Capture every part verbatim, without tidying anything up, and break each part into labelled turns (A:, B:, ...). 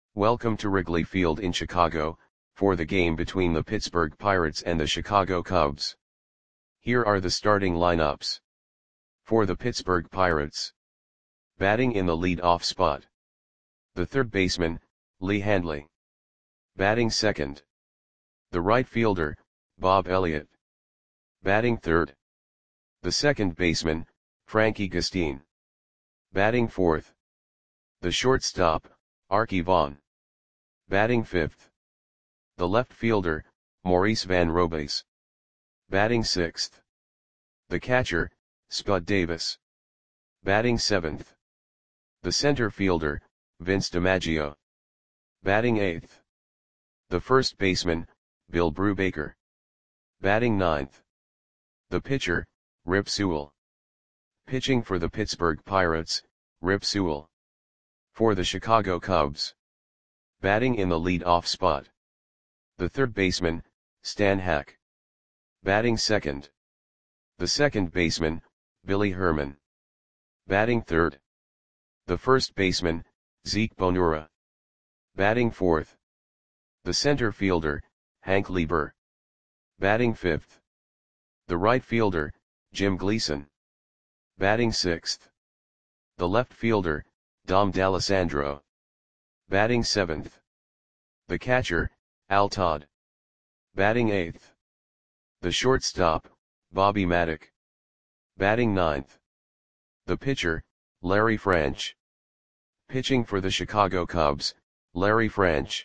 A: Welcome to Wrigley Field in Chicago, for the game between the Pittsburgh Pirates and the Chicago Cubs. Here are the starting lineups. For the Pittsburgh Pirates. Batting in the lead-off spot. The third baseman, Lee Handley. Batting second. The right fielder, Bob Elliott. Batting third. The second baseman, Frankie Gustin. Batting fourth. The shortstop, Arky Vaughan. Batting fifth. The left fielder, Maurice Van Robays. Batting sixth. The catcher, Spud Davis. Batting seventh. The center fielder, Vince DiMaggio. Batting eighth. The first baseman, Bill Brubaker. Batting ninth. The pitcher, Rip Sewell. Pitching for the Pittsburgh Pirates, Rip Sewell. For the Chicago Cubs. Batting in the lead-off spot. The third baseman, Stan Hack. Batting second. The second baseman, Billy Herman. Batting third. The first baseman, Zeke Bonura. Batting fourth. The center fielder, Hank Lieber. Batting fifth. The right fielder, Jim Gleason. Batting sixth. The left fielder, Dom D'Alessandro. Batting seventh. The catcher, Al Todd. Batting eighth. The shortstop, Bobby Maddock. Batting ninth. The pitcher, Larry French. Pitching for the Chicago Cubs, Larry French.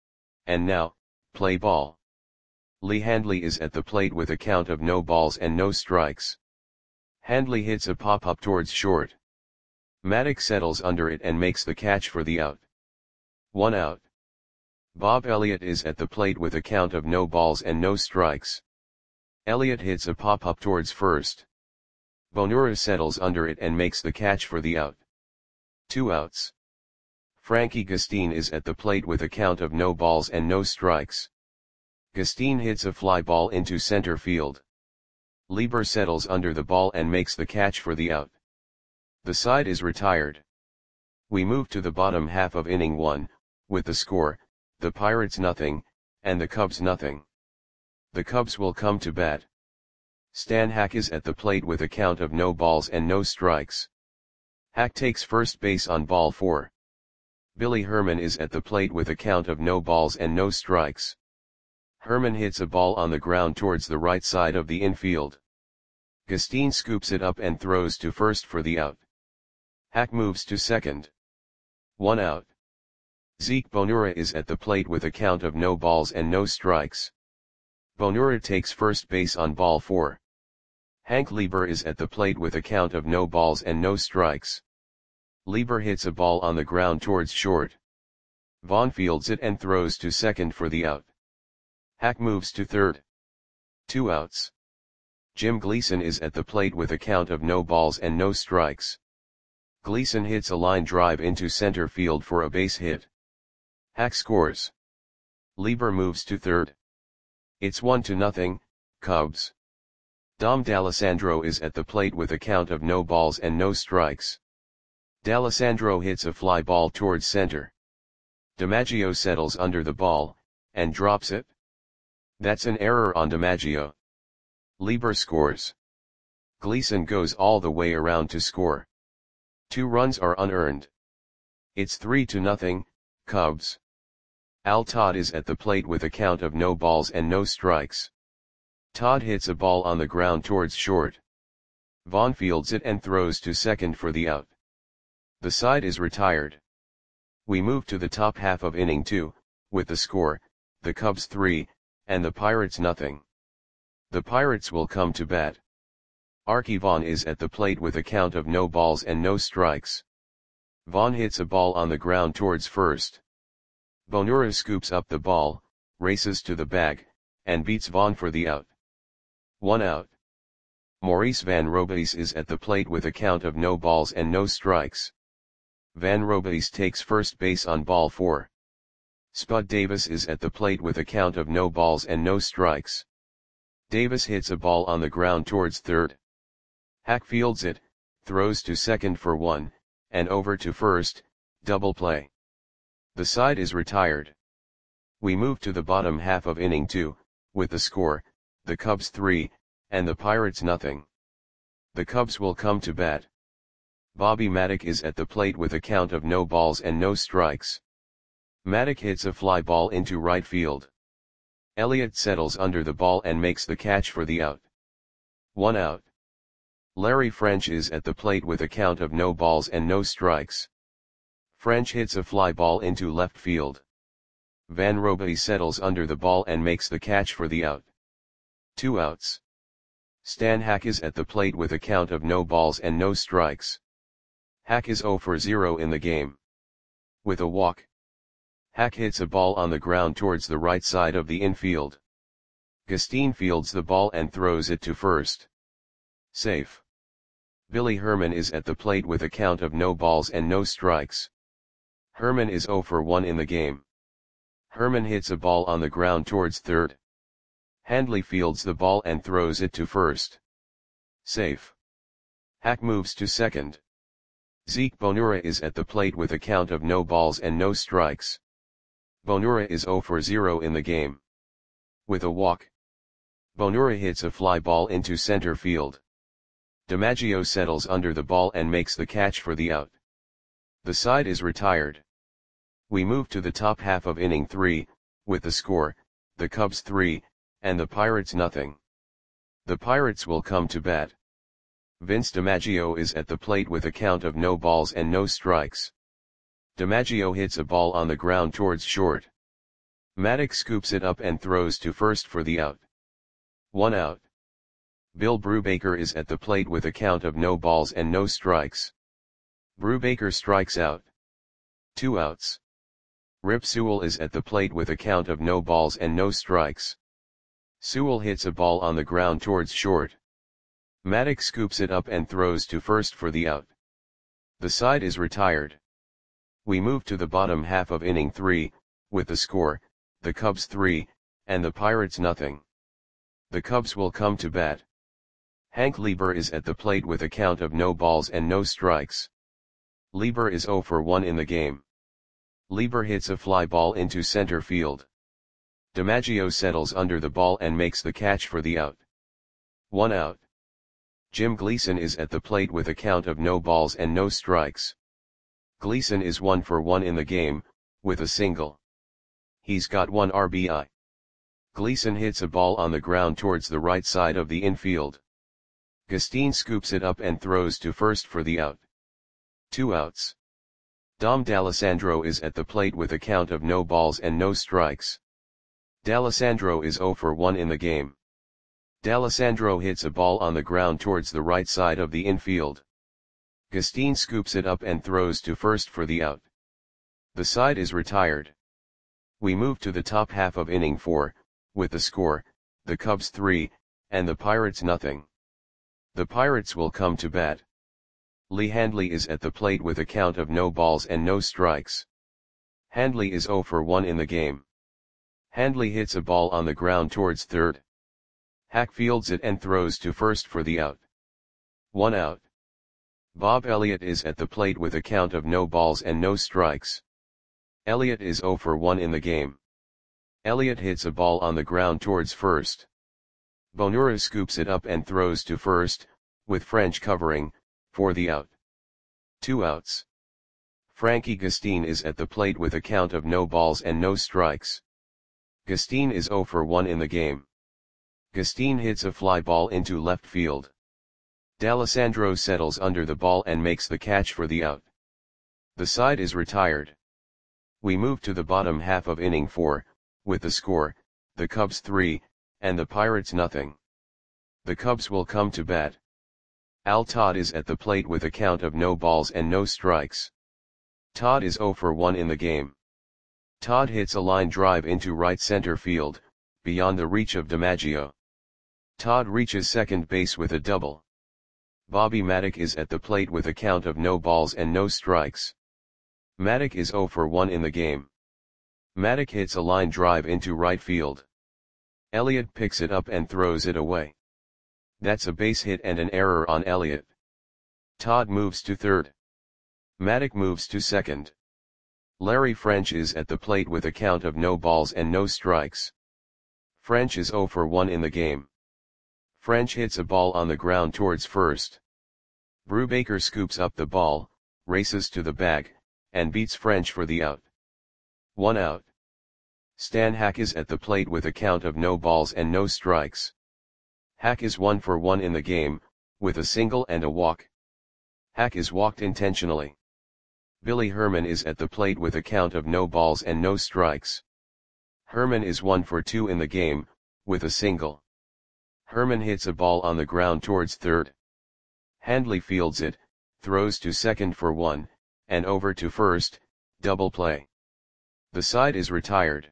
A: And now, play ball. Lee Handley is at the plate with a count of no balls and no strikes. Handley hits a pop-up towards short. Maddock settles under it and makes the catch for the out. One out. Bob Elliott is at the plate with a count of no balls and no strikes. Elliott hits a pop-up towards first. Bonura settles under it and makes the catch for the out. Two outs. Frankie Gustin is at the plate with a count of no balls and no strikes. Gustin hits a fly ball into center field. Lieber settles under the ball and makes the catch for the out. The side is retired. We move to the bottom half of inning one, with the score, the Pirates nothing, and the Cubs nothing. The Cubs will come to bat. Stan Hack is at the plate with a count of no balls and no strikes. Hack takes first base on ball four. Billy Herman is at the plate with a count of no balls and no strikes. Herman hits a ball on the ground towards the right side of the infield. Gustin scoops it up and throws to first for the out. Hack moves to second. One out. Zeke Bonura is at the plate with a count of no balls and no strikes. Bonura takes first base on ball four. Hank Lieber is at the plate with a count of no balls and no strikes. Lieber hits a ball on the ground towards short. Vaughn fields it and throws to second for the out. Hack moves to third. Two outs. Jim Gleason is at the plate with a count of no balls and no strikes. Gleason hits a line drive into center field for a base hit. Hack scores. Lieber moves to third. It's one to nothing, Cubs. Dom D'Alessandro is at the plate with a count of no balls and no strikes. D'Alessandro hits a fly ball towards center. DiMaggio settles under the ball, and drops it. That's an error on DiMaggio. Lieber scores. Gleason goes all the way around to score. Two runs are unearned. It's three to nothing, Cubs. Al Todd is at the plate with a count of no balls and no strikes. Todd hits a ball on the ground towards short. Vaughn fields it and throws to second for the out. The side is retired. We move to the top half of inning two, with the score, the Cubs three, and the Pirates nothing. The Pirates will come to bat. Arky Vaughan is at the plate with a count of no balls and no strikes. Vaughan hits a ball on the ground towards first. Bonura scoops up the ball, races to the bag, and beats Vaughan for the out. One out. Maurice Van Robays is at the plate with a count of no balls and no strikes. Van Robays takes first base on ball four. Spud Davis is at the plate with a count of no balls and no strikes. Davis hits a ball on the ground towards third. Hack fields it, throws to second for one, and over to first, double play. The side is retired. We move to the bottom half of inning two, with the score, the Cubs three, and the Pirates nothing. The Cubs will come to bat. Bobby Maddock is at the plate with a count of no balls and no strikes. Maddock hits a fly ball into right field. Elliott settles under the ball and makes the catch for the out. One out. Larry French is at the plate with a count of no balls and no strikes. French hits a fly ball into left field. Van Roby settles under the ball and makes the catch for the out. Two outs. Stan Hack is at the plate with a count of no balls and no strikes. Hack is zero for zero in the game. With a walk. Hack hits a ball on the ground towards the right side of the infield. Gustin fields the ball and throws it to first. Safe. Billy Herman is at the plate with a count of no balls and no strikes. Herman is zero for one in the game. Herman hits a ball on the ground towards third. Handley fields the ball and throws it to first. Safe. Hack moves to second. Zeke Bonura is at the plate with a count of no balls and no strikes. Bonura is zero for zero in the game. With a walk. Bonura hits a fly ball into center field. DiMaggio settles under the ball and makes the catch for the out. The side is retired. We move to the top half of inning three, with the score, the Cubs three, and the Pirates nothing. The Pirates will come to bat. Vince DiMaggio is at the plate with a count of no balls and no strikes. DiMaggio hits a ball on the ground towards short. Maddock scoops it up and throws to first for the out. One out. Bill Brubaker is at the plate with a count of no balls and no strikes. Brubaker strikes out. Two outs. Rip Sewell is at the plate with a count of no balls and no strikes. Sewell hits a ball on the ground towards short. Maddock scoops it up and throws to first for the out. The side is retired. We move to the bottom half of inning three, with the score, the Cubs three, and the Pirates nothing. The Cubs will come to bat. Hank Lieber is at the plate with a count of no balls and no strikes. Lieber is zero for one in the game. Lieber hits a fly ball into center field. DiMaggio settles under the ball and makes the catch for the out. One out. Jim Gleason is at the plate with a count of no balls and no strikes. Gleason is one for one in the game, with a single. He's got one R B I. Gleason hits a ball on the ground towards the right side of the infield. Gustin scoops it up and throws to first for the out. Two outs. Dom D'Alessandro is at the plate with a count of no balls and no strikes. D'Alessandro is zero for one in the game. D'Alessandro hits a ball on the ground towards the right side of the infield. Gustin scoops it up and throws to first for the out. The side is retired. We move to the top half of inning four, with the score, the Cubs three, and the Pirates nothing. The Pirates will come to bat. Lee Handley is at the plate with a count of no balls and no strikes. Handley is zero for one in the game. Handley hits a ball on the ground towards third. Hack fields it and throws to first for the out. One out. Bob Elliott is at the plate with a count of no balls and no strikes. Elliott is zero for one in the game. Elliott hits a ball on the ground towards first. Bonura scoops it up and throws to first, with French covering, for the out. Two outs. Frankie Gustin is at the plate with a count of no balls and no strikes. Gustin is zero for one in the game. Gustin hits a fly ball into left field. D'Alessandro settles under the ball and makes the catch for the out. The side is retired. We move to the bottom half of inning four, with the score, the Cubs three, and the Pirates nothing. The Cubs will come to bat. Al Todd is at the plate with a count of no balls and no strikes. Todd is zero for one in the game. Todd hits a line drive into right center field, beyond the reach of DiMaggio. Todd reaches second base with a double. Bobby Maddock is at the plate with a count of no balls and no strikes. Maddock is zero for one in the game. Maddock hits a line drive into right field. Elliott picks it up and throws it away. That's a base hit and an error on Elliott. Todd moves to third. Maddock moves to second. Larry French is at the plate with a count of no balls and no strikes. French is zero for one in the game. French hits a ball on the ground towards first. Brubaker scoops up the ball, races to the bag, and beats French for the out. One out. Stan Hack is at the plate with a count of no balls and no strikes. Hack is one for one in the game, with a single and a walk. Hack is walked intentionally. Billy Herman is at the plate with a count of no balls and no strikes. Herman is one for two in the game, with a single. Herman hits a ball on the ground towards third. Handley fields it, throws to second for one, and over to first, double play. The side is retired.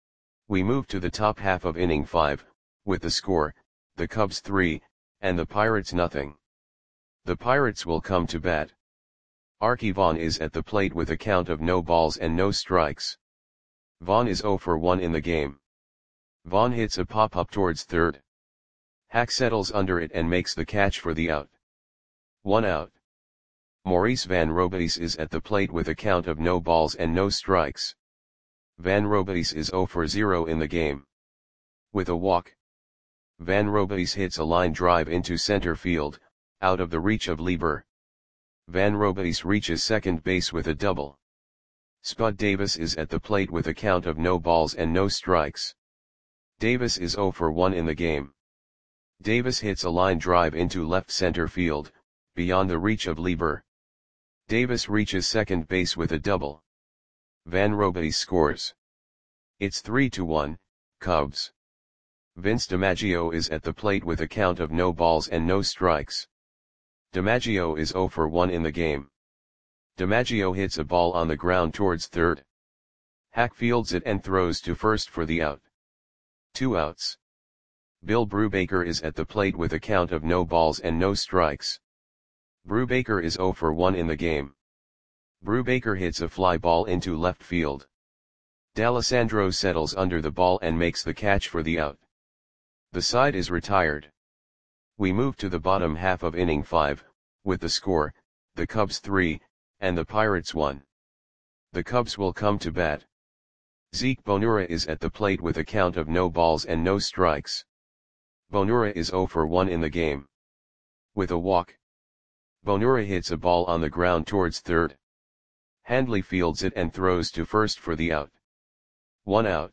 A: We move to the top half of inning five, with the score, the Cubs three, and the Pirates nothing. The Pirates will come to bat. Archie Vaughn is at the plate with a count of no balls and no strikes. Vaughn is zero for one in the game. Vaughn hits a pop-up towards third. Hack settles under it and makes the catch for the out. One out. Maurice Van Robitis is at the plate with a count of no balls and no strikes. Van Robitis is zero for zero in the game. With a walk. Van Robitis hits a line drive into center field, out of the reach of Lieber. Van Robitis reaches second base with a double. Spud Davis is at the plate with a count of no balls and no strikes. Davis is zero for one in the game. Davis hits a line drive into left center field, beyond the reach of Lieber. Davis reaches second base with a double. Van Robitis scores. It's three to one, Cubs. Vince DiMaggio is at the plate with a count of no balls and no strikes. DiMaggio is zero for one in the game. DiMaggio hits a ball on the ground towards third. Hack fields it and throws to first for the out. Two outs. Bill Brubaker is at the plate with a count of no balls and no strikes. Brubaker is zero for one in the game. Brubaker hits a fly ball into left field. D'Alessandro settles under the ball and makes the catch for the out. The side is retired. We move to the bottom half of inning five, with the score, the Cubs three, and the Pirates one. The Cubs will come to bat. Zeke Bonura is at the plate with a count of no balls and no strikes. Bonura is zero for one in the game. With a walk. Bonura hits a ball on the ground towards third. Handley fields it and throws to first for the out. One out.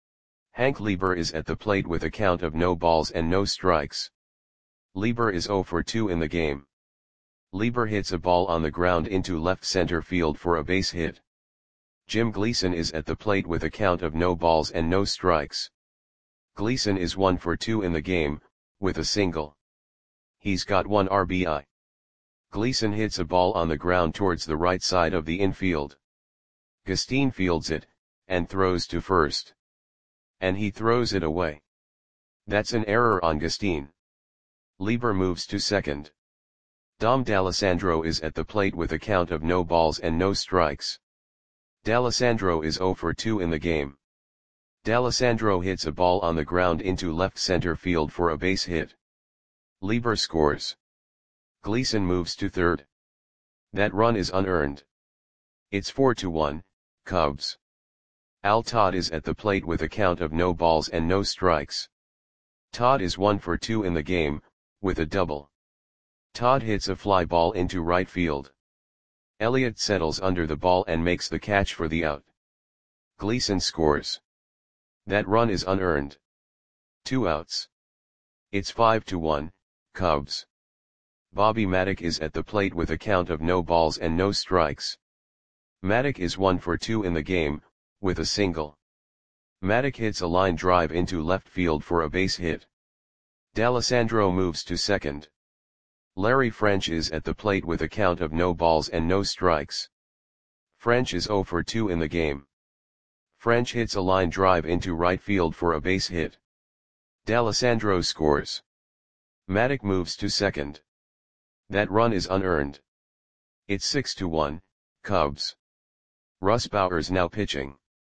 A: Hank Lieber is at the plate with a count of no balls and no strikes. Lieber is zero for two in the game. Lieber hits a ball on the ground into left center field for a base hit. Jim Gleason is at the plate with a count of no balls and no strikes. Gleason is one for two in the game, with a single. He's got one R B I. Gleason hits a ball on the ground towards the right side of the infield. Gustine fields it, and throws to first. And he throws it away. That's an error on Gustine. Lieber moves to second. Dom D'Alessandro is at the plate with a count of no balls and no strikes. D'Alessandro is zero for two in the game. D'Alessandro hits a ball on the ground into left center field for a base hit. Lieber scores. Gleason moves to third. That run is unearned. It's four to one, Cubs. Al Todd is at the plate with a count of no balls and no strikes. Todd is one for two in the game, with a double. Todd hits a fly ball into right field. Elliott settles under the ball and makes the catch for the out. Gleason scores. That run is unearned. Two outs. It's five to one, Cubs. Bobby Maddock is at the plate with a count of no balls and no strikes. Maddock is one for two in the game, with a single. Maddock hits a line drive into left field for a base hit. D'Alessandro moves to second. Larry French is at the plate with a count of no balls and no strikes. French is zero for two in the game. French hits a line drive into right field for a base hit. D'Alessandro scores. Maddock moves to second. That run is unearned. It's six to one, Cubs. Russ Bowers now pitching.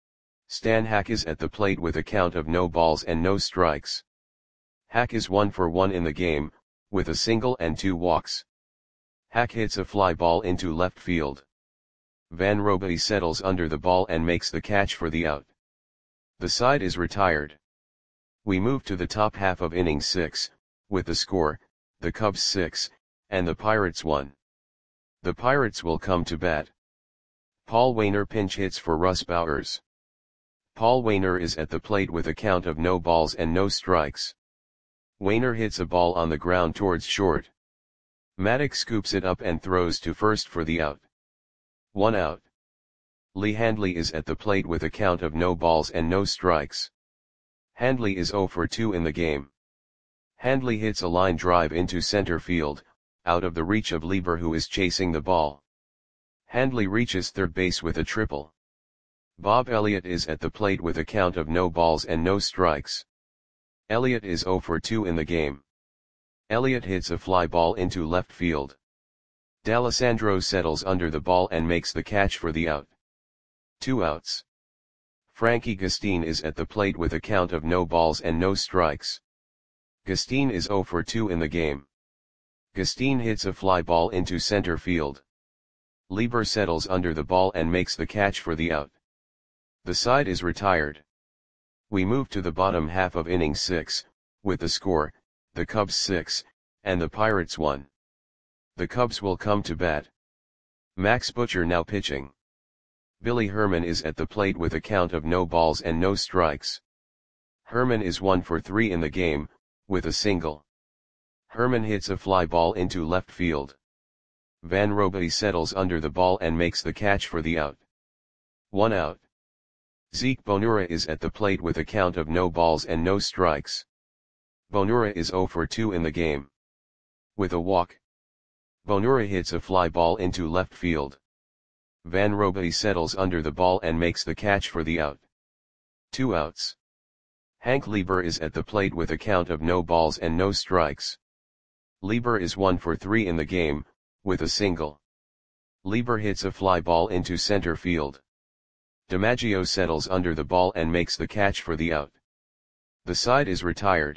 A: Stan Hack is at the plate with a count of no balls and no strikes. Hack is one for one in the game, with a single and two walks. Hack hits a fly ball into left field. Van Robaey settles under the ball and makes the catch for the out. The side is retired. We move to the top half of inning six, with the score, the Cubs six, and the Pirates one. The Pirates will come to bat. Paul Waner pinch hits for Russ Bowers. Paul Waner is at the plate with a count of no balls and no strikes. Waner hits a ball on the ground towards short. Maddox scoops it up and throws to first for the out. One out. Lee Handley is at the plate with a count of no balls and no strikes. Handley is oh for two in the game. Handley hits a line drive into center field, out of the reach of Lieber, who is chasing the ball. Handley reaches third base with a triple. Bob Elliott is at the plate with a count of no balls and no strikes. Elliott is oh for two in the game. Elliott hits a fly ball into left field. D'Alessandro settles under the ball and makes the catch for the out. Two outs. Frankie Gustin is at the plate with a count of no balls and no strikes. Gustin is oh for two in the game. Gustin hits a fly ball into center field. Lieber settles under the ball and makes the catch for the out. The side is retired. We move to the bottom half of inning six, with the score, the Cubs six, and the Pirates one. The Cubs will come to bat. Max Butcher now pitching. Billy Herman is at the plate with a count of no balls and no strikes. Herman is one for three in the game, with a single. Herman hits a fly ball into left field. Van Robaey settles under the ball and makes the catch for the out. One out. Zeke Bonura is at the plate with a count of no balls and no strikes. Bonura is oh for two in the game. With a walk. Bonura hits a fly ball into left field. Van Robaey settles under the ball and makes the catch for the out. Two outs. Hank Lieber is at the plate with a count of no balls and no strikes. Lieber is one for three in the game, with a single. Lieber hits a fly ball into center field. DiMaggio settles under the ball and makes the catch for the out. The side is retired.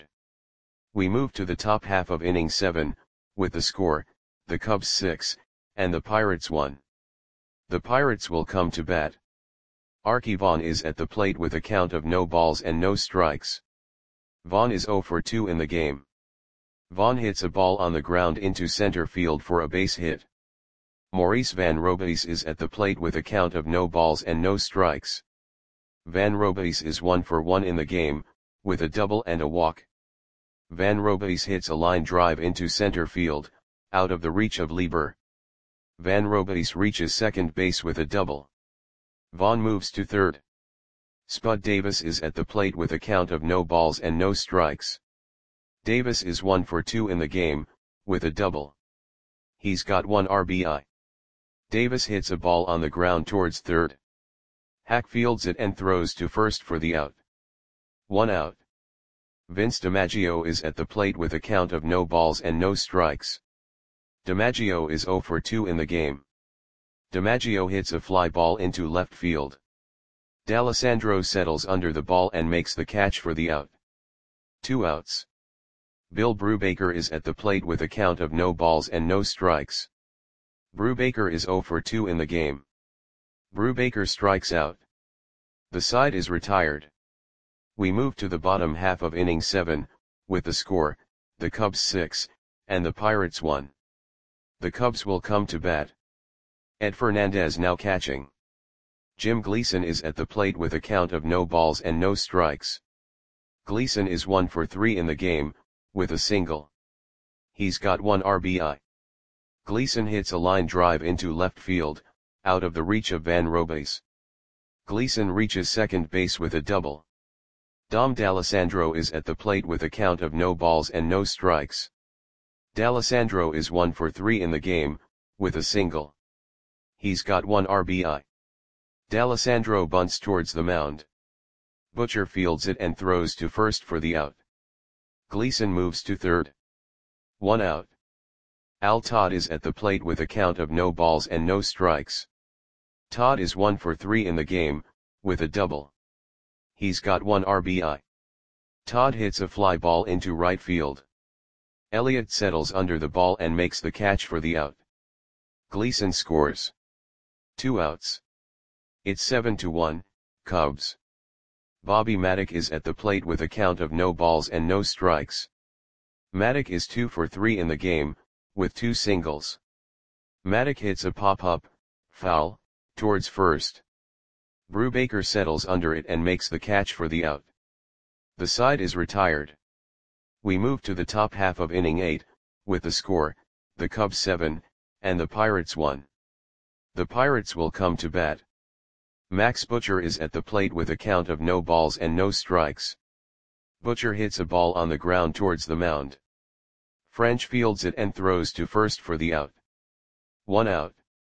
A: We move to the top half of inning seven, with the score, the Cubs six, and the Pirates one. The Pirates will come to bat. Archie Vaughn is at the plate with a count of no balls and no strikes. Vaughn is oh for two in the game. Vaughn hits a ball on the ground into center field for a base hit. Maurice Van Robaey is at the plate with a count of no balls and no strikes. Van Robaey is one for one in the game, with a double and a walk. Van Robaey hits a line drive into center field, out of the reach of Lieber. Van Robaey reaches second base with a double. Vaughn moves to third. Spud Davis is at the plate with a count of no balls and no strikes. Davis is one for two in the game, with a double. He's got one R B I. Davis hits a ball on the ground towards third. Hack fields it and throws to first for the out. One out. Vince DiMaggio is at the plate with a count of no balls and no strikes. DiMaggio is oh for two in the game. DiMaggio hits a fly ball into left field. D'Alessandro settles under the ball and makes the catch for the out. Two outs. Bill Brubaker is at the plate with a count of no balls and no strikes. Brubaker is oh for two in the game. Brubaker strikes out. The side is retired. We move to the bottom half of inning seven, with the score, the Cubs six, and the Pirates one. The Cubs will come to bat. Ed Fernandez now catching. Jim Gleason is at the plate with a count of no balls and no strikes. Gleason is one for three in the game, with a single. He's got one R B I. Gleason hits a line drive into left field, out of the reach of Van Robaey. Gleason reaches second base with a double. Dom D'Alessandro is at the plate with a count of no balls and no strikes. D'Alessandro is one for three in the game, with a single. He's got one R B I. D'Alessandro bunts towards the mound. Butcher fields it and throws to first for the out. Gleason moves to third. One out. Al Todd is at the plate with a count of no balls and no strikes. Todd is one for three in the game, with a double. He's got one R B I. Todd hits a fly ball into right field. Elliott settles under the ball and makes the catch for the out. Gleason scores. Two outs. It's seven to one, Cubs. Bobby Maddock is at the plate with a count of no balls and no strikes. Maddock is two for three in the game, with two singles. Maddock hits a pop-up, foul, towards first. Brubaker settles under it and makes the catch for the out. The side is retired. We move to the top half of inning eight, with the score, the Cubs seven, and the Pirates one. The Pirates will come to bat. Max Butcher is at the plate with a count of no balls and no strikes. Butcher hits a ball on the ground towards the mound. French fields it and throws to first for the out. One out.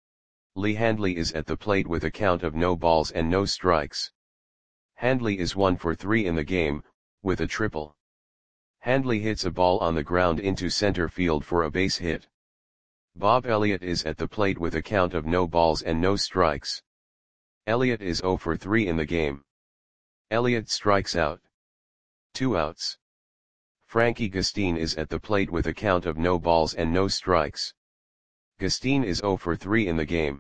A: Lee Handley is at the plate with a count of no balls and no strikes. Handley is one for three in the game, with a triple. Handley hits a ball on the ground into center field for a base hit. Bob Elliott is at the plate with a count of no balls and no strikes. Elliott is zero for three in the game. Elliott strikes out. Two outs. Frankie Gustin is at the plate with a count of no balls and no strikes. Gustin is zero for three in the game.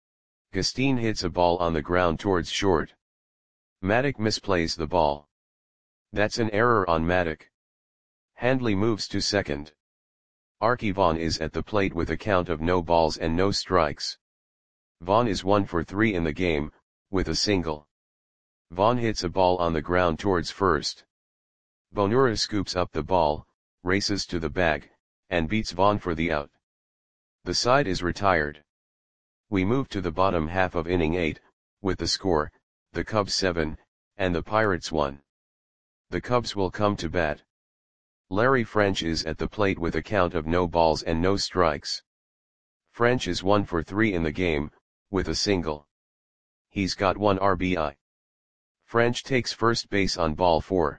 A: Gustin hits a ball on the ground towards short. Maddock misplays the ball. That's an error on Maddock. Handley moves to second. Archie Vaughn is at the plate with a count of no balls and no strikes. Vaughn is one for three in the game, with a single. Vaughn hits a ball on the ground towards first. Bonura scoops up the ball, races to the bag, and beats Vaughn for the out. The side is retired. We move to the bottom half of inning eight, with the score, the Cubs seven, and the Pirates one. The Cubs will come to bat. Larry French is at the plate with a count of no balls and no strikes. French is one for three in the game, with a single. He's got one R B I. French takes first base on ball four.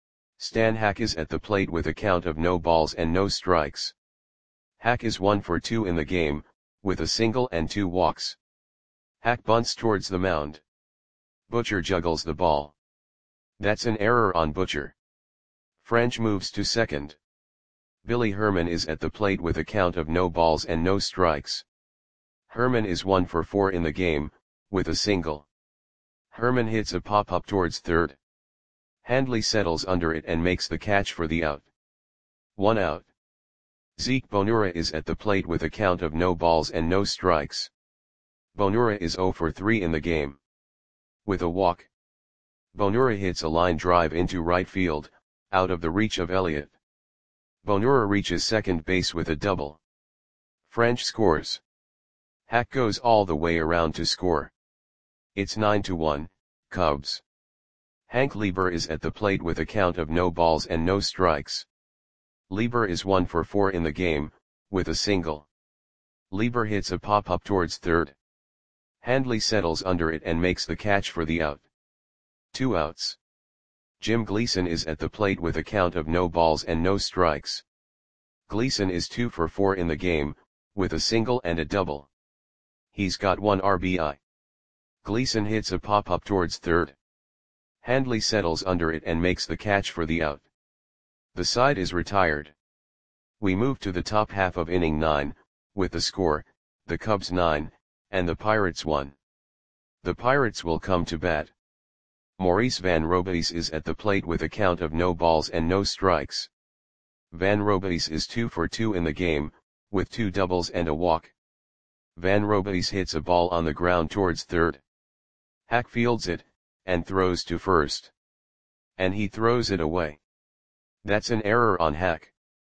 A: Stan Hack is at the plate with a count of no balls and no strikes. Hack is one for two in the game, with a single and two walks. Hack bunts towards the mound. Butcher juggles the ball. That's an error on Butcher. French moves to second. Billy Herman is at the plate with a count of no balls and no strikes. Herman is one for four in the game, with a single. Herman hits a pop-up towards third. Handley settles under it and makes the catch for the out. One out. Zeke Bonura is at the plate with a count of no balls and no strikes. Bonura is zero for three in the game. With a walk. Bonura hits a line drive into right field, out of the reach of Elliott. Bonura reaches second base with a double. French scores. Hack goes all the way around to score. It's nine to one, Cubs. Hank Lieber is at the plate with a count of no balls and no strikes. Lieber is one for four in the game, with a single. Lieber hits a pop-up towards third. Handley settles under it and makes the catch for the out. Two outs. Jim Gleason is at the plate with a count of no balls and no strikes. Gleason is two for four in the game, with a single and a double. He's got one R B I. Gleason hits a pop-up towards third. Handley settles under it and makes the catch for the out. The side is retired. We move to the top half of inning nine, with the score, the Cubs nine, and the Pirates one. The Pirates will come to bat. Maurice Van Robies is at the plate with a count of no balls and no strikes. Van Robies is two for two in the game, with two doubles and a walk. Van Robies hits a ball on the ground towards third. Hack fields it, and throws to first. And he throws it away. That's an error on Hack.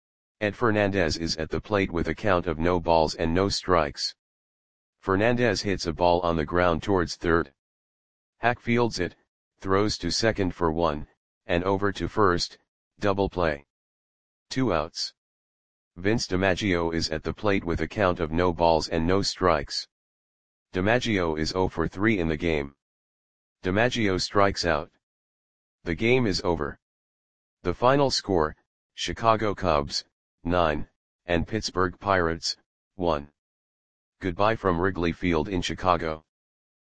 A: Ed Fernandez is at the plate with a count of no balls and no strikes. Fernandez hits a ball on the ground towards third. Hack fields it, throws to second for one, and over to first, double play. Two outs. Vince DiMaggio is at the plate with a count of no balls and no strikes. DiMaggio is zero for three in the game. DiMaggio strikes out. The game is over. The final score, Chicago Cubs, nine, and Pittsburgh Pirates, one. Goodbye from Wrigley Field in Chicago.